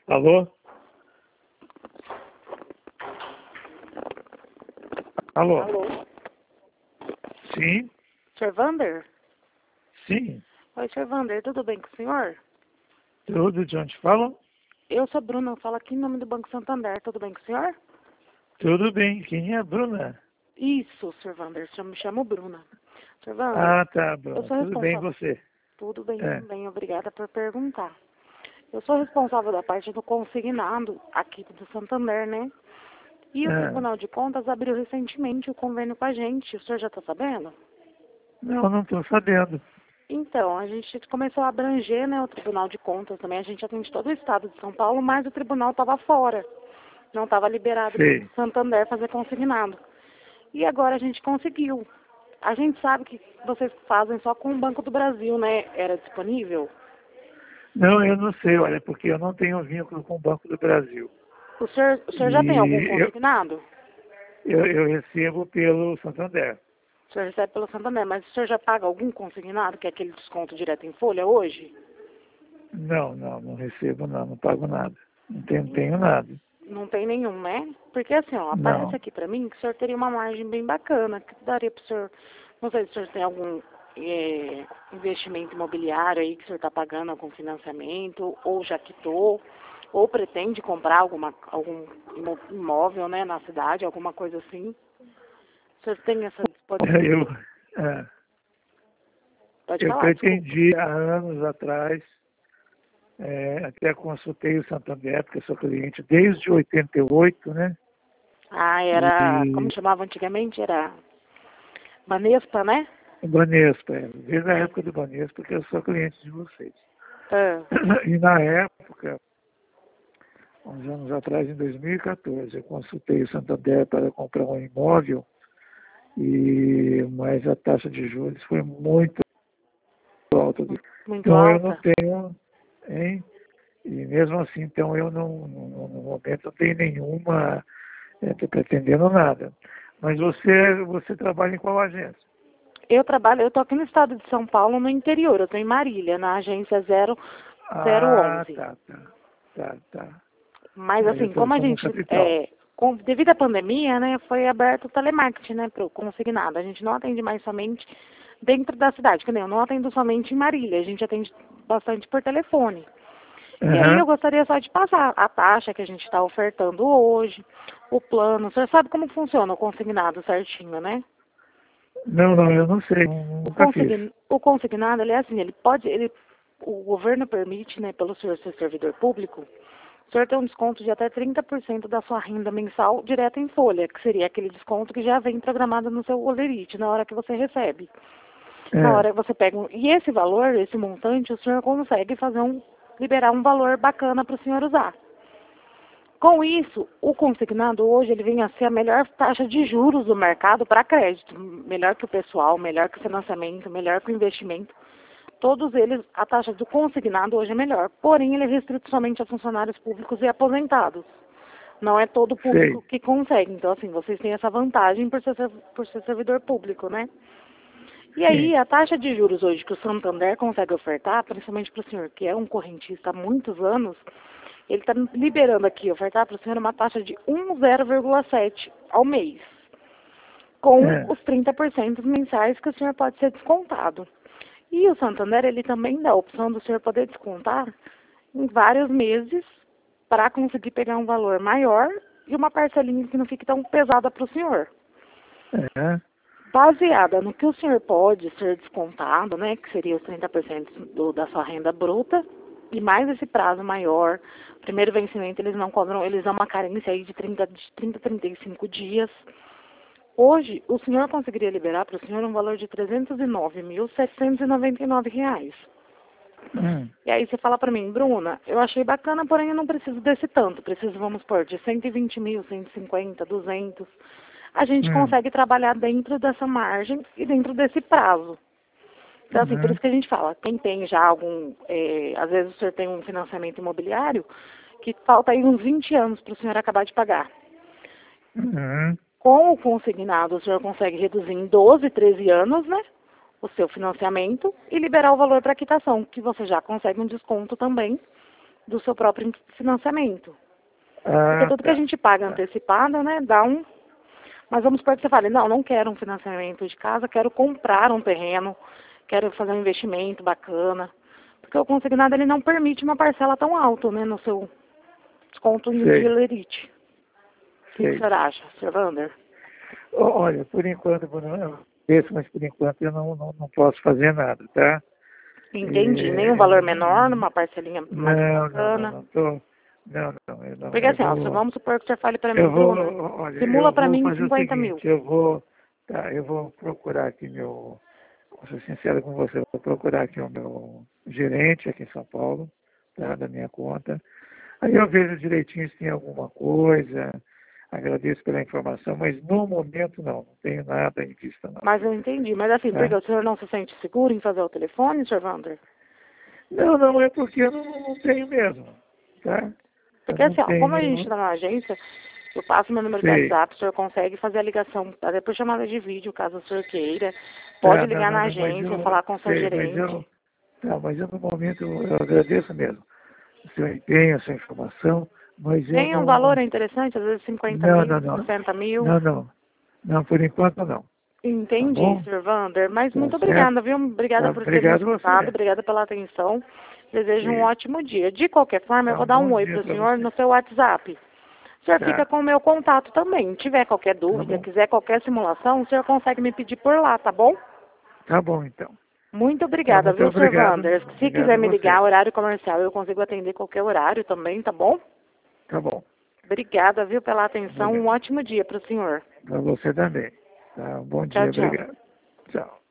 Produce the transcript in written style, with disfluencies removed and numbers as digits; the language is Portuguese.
Alô? Alô? Alô? Sim? Sr. Vander? Sim. Oi, Sr. Vander, tudo bem com o senhor? Tudo de onde falam? Eu sou Bruna, eu falo aqui em nome do Banco Santander, tudo bem com o senhor? Tudo bem. Quem é a Bruna? Isso, Sr. Vander, eu me chamo Bruna. Sr. Vander, Ah, tá, eu Bruna. sou Tudo bem e responsável. você? Tudo bem É. também, obrigada por perguntar. Eu sou responsável da parte do consignado aqui do Santander, né? E o É. Tribunal de Contas abriu recentemente o convênio com a gente, o senhor já está sabendo? Não estou sabendo. Então, a gente começou a abranger, né, o Tribunal de Contas também. A gente atende todo o estado de São Paulo, mas o tribunal estava fora. Não estava liberado para Sei. o Santander fazer consignado. E agora a gente conseguiu. A gente sabe que vocês fazem só com o Banco do Brasil, né? Era disponível? Não, eu não sei, olha, porque eu não tenho vínculo com o Banco do Brasil. O senhor já tem algum E consignado? eu recebo pelo Santander. O senhor recebe pelo Santander, mas o senhor já paga algum consignado, que é aquele desconto direto em folha hoje? Não recebo não pago nada. Não tenho nada. Não tem nenhum, né? Porque assim, ó, aparece Não. aqui pra mim que o senhor teria uma margem bem bacana, que daria pro senhor, não sei se o senhor tem algum investimento imobiliário aí que o senhor está pagando algum financiamento, ou já quitou, ou pretende comprar algum imóvel, né, na cidade, alguma coisa assim. O senhor tem essa Eu, disponibilidade? é, Pode eu falar, desculpa. pretendi há anos atrás, até consultei o Santander, porque eu sou cliente desde 88, né? Ah, era, como E chamava antigamente? Era Banespa, né? o Banespa, desde a época do Banespa, porque eu sou cliente de vocês. Ah, E na época, uns anos atrás, em 2014, eu consultei o Santander para comprar um imóvel, mas a taxa de juros foi muito alta. muito Então eu não alta. tenho, hein? E mesmo assim, então eu no momento não tenho nenhuma, estou pretendendo nada. Mas você trabalha em qual agência? Eu tô aqui no estado de São Paulo, no interior. Eu tô em Marília, na agência Ah, 011. tá. Mas Eu assim, como a estou na gente, capital. devido à pandemia, né, foi aberto o telemarketing, né, pro consignado. A gente não atende mais somente dentro da cidade, que nem eu não atendo somente em Marília, a gente atende bastante por telefone. E aí eu Aham. gostaria só de passar a taxa que a gente está ofertando hoje, o plano. Você sabe como funciona o consignado certinho, né? Não, eu não sei, nunca fiz. O consignado, ele é assim, o governo permite, né, pelo senhor ser servidor público, o senhor tem um desconto de até 30% da sua renda mensal direto em folha, que seria aquele desconto que já vem programado no seu holerite, na hora que você recebe. Na É, hora que você pega e esse valor, esse montante, o senhor consegue liberar um valor bacana para o senhor usar. Com isso, o consignado hoje ele vem a ser a melhor taxa de juros do mercado para crédito, melhor que o pessoal, melhor que o financiamento, melhor que o investimento. Todos eles, a taxa do consignado hoje é melhor, porém ele é restrito somente a funcionários públicos e aposentados. Não é todo público sei. que consegue. Então, assim, vocês têm essa vantagem por ser servidor público, né? E Sim. aí, a taxa de juros hoje que o Santander consegue ofertar, principalmente para o senhor que é um correntista há muitos anos, ele está liberando aqui, ofertar para o senhor uma taxa de 1,0,7 ao mês, com É. os 30% mensais que o senhor pode ser descontado. E o Santander, ele também dá a opção do senhor poder descontar em vários meses para conseguir pegar um valor maior e uma parcelinha que não fique tão pesada para o senhor. É. Baseada no que o senhor pode ser descontado, né, que seria os 30% da sua renda bruta, e mais esse prazo maior, primeiro vencimento eles não cobram, eles dão uma carência aí de 30 a 35 dias. Hoje, o senhor conseguiria liberar para o senhor um valor de R$ 309.799. Hum. E aí você fala para mim, Bruna, eu achei bacana, porém eu não preciso desse tanto. Preciso, vamos supor, de 120 mil, 150, 200. A gente Hum. consegue trabalhar dentro dessa margem e dentro desse prazo. Então, assim, por Uhum. isso que a gente fala, quem tem já às vezes o senhor tem um financiamento imobiliário que falta aí uns 20 anos para o senhor acabar de pagar. Uhum. Com o consignado, o senhor consegue reduzir em 12, 13 anos, né, o seu financiamento e liberar o valor para quitação, que você já consegue um desconto também do seu próprio financiamento. Ah, Porque tudo que a tá. gente paga antecipado, né, dá um... Mas vamos supor que você fale, não quero um financiamento de casa, quero comprar um terreno, quero fazer um investimento bacana. Porque o consignado, ele não permite uma parcela tão alta, né, no seu desconto em Sei, Lerite. O que o sei. senhor acha, Sr. Wander? Olha, por enquanto, Bruno, mas por enquanto eu não posso fazer nada, tá? Entendi. Nenhum valor É, menor, numa parcelinha mais bacana. eu não, Porque assim, ó, vamos supor que o senhor fale para mim, eu vou, Bruno, olha, simula eu para vou mim fazer o 50 mil. seguinte, eu vou procurar aqui vou ser sincero com você, eu vou procurar aqui o meu gerente aqui em São Paulo, tá, da minha conta. Aí eu vejo direitinho se tem alguma coisa, agradeço pela informação, mas no momento não tenho nada em vista não, Mas eu entendi. Mas assim, porque tá? o senhor não se sente seguro em fazer o telefone, Sr. Wander? Não, é porque eu não tenho mesmo, tá? Eu Porque não assim, ó, como a gente tenho, está na agência, eu passo meu número de sei. WhatsApp, o senhor consegue fazer a ligação, até por chamada de vídeo, caso o senhor queira. Pode Tá, ligar na mas agência, eu falar com o seu sei, gerente. mas eu no momento eu agradeço mesmo o seu empenho, a sua informação, mas eu Nem um valor é interessante, às vezes 50 não, mil, não, não, 60 mil. não, não, não, por enquanto não, tá Entendi, bom? Sr. Wander. Mas Tá muito certo? obrigada, viu? Obrigada Tá, por ter me obrigado a escutado, você. obrigada pela atenção. Desejo um Isso. ótimo dia. De qualquer forma, eu Tá, vou um dar bom um oi dia para o para senhor você. no seu WhatsApp. O senhor fica Tá, com o meu contato também. Se tiver qualquer tá dúvida, bom. quiser qualquer simulação, o senhor consegue me pedir por lá, tá bom? Tá bom, então. Muito Tá, obrigada, muito viu, Sr. obrigado. Wander? Se Obrigado quiser a me ligar, você. horário comercial, eu consigo atender qualquer horário também, tá bom? Tá bom. Obrigada, viu, pela atenção. Um Obrigado. ótimo dia para o senhor. Para você também. Tá, um bom Tchau, dia, tchau. obrigado. Tchau.